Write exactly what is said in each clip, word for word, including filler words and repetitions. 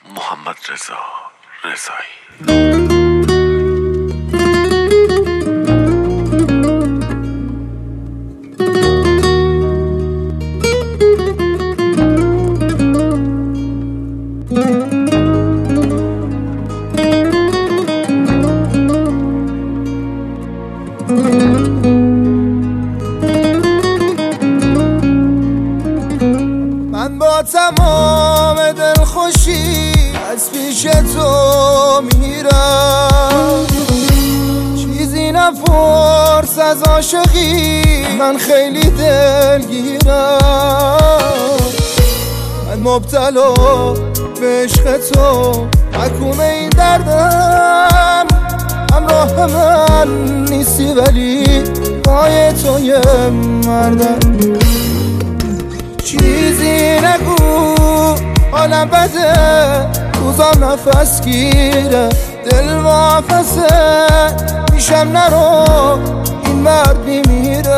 محمد رضا رضایی. من با تمام دلخوشی از پیش تو میرم، چیزی نپرس از عاشقی، من خیلی دلگیرم. من مبتلا به عشق تو، حکوم این دردم. همراه من نیستی ولی پای تو یه مردم. چیزی نگو حالم بده، روزام نفس گیره، دل وافسه میشم نرو این مرد میمیره.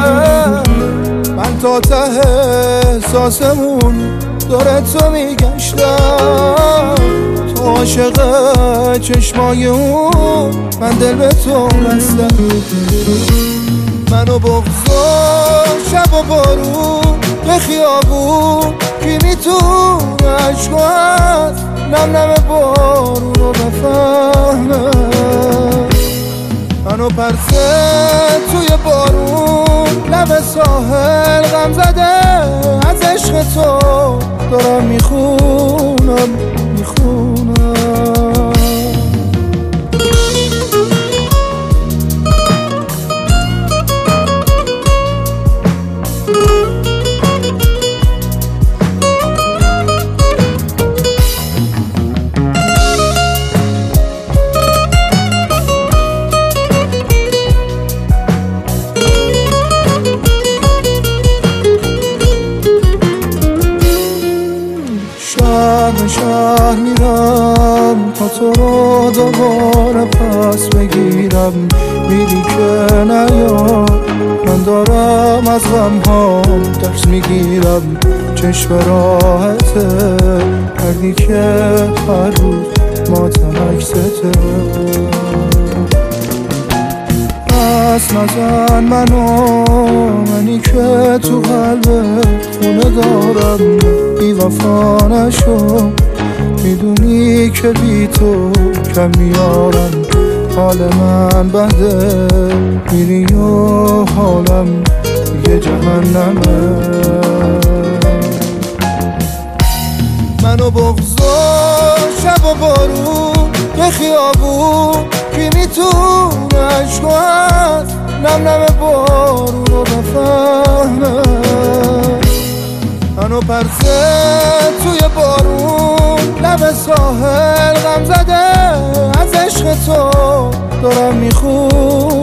من تا ته احساسمون داره تو میگشتم، تو عاشق چشمای اون، من دل به تو بستم. منو بغض و شب و بارون به خیابون، کی میتونه عشقات نم نم بارون رو بفهمه. منو پرسه توی بارون، لب ساحل غم زده، از عشق تو دارم میخونم میخونم. شهر شهر میرم تا تو رو دوباره پس بگیرم، میری که نیا، من دارم از غم ها درس میگیرم. چشم راحته کردی که هر روز ما ترکسته، پس نزن منو، منی که تو قلبت خونه دارم. بی وفا نشو، میدونی که بی تو کم میارم. حال من بده، میری و حالم دیگه جهنمه. منو بغض و شب و بارون به خیابون، کی میتونه عشقات نم نم بارون رو بفهمه. منو پرسه توی بارون، لب ساحل غم زده، از عشق تو دارم میخونم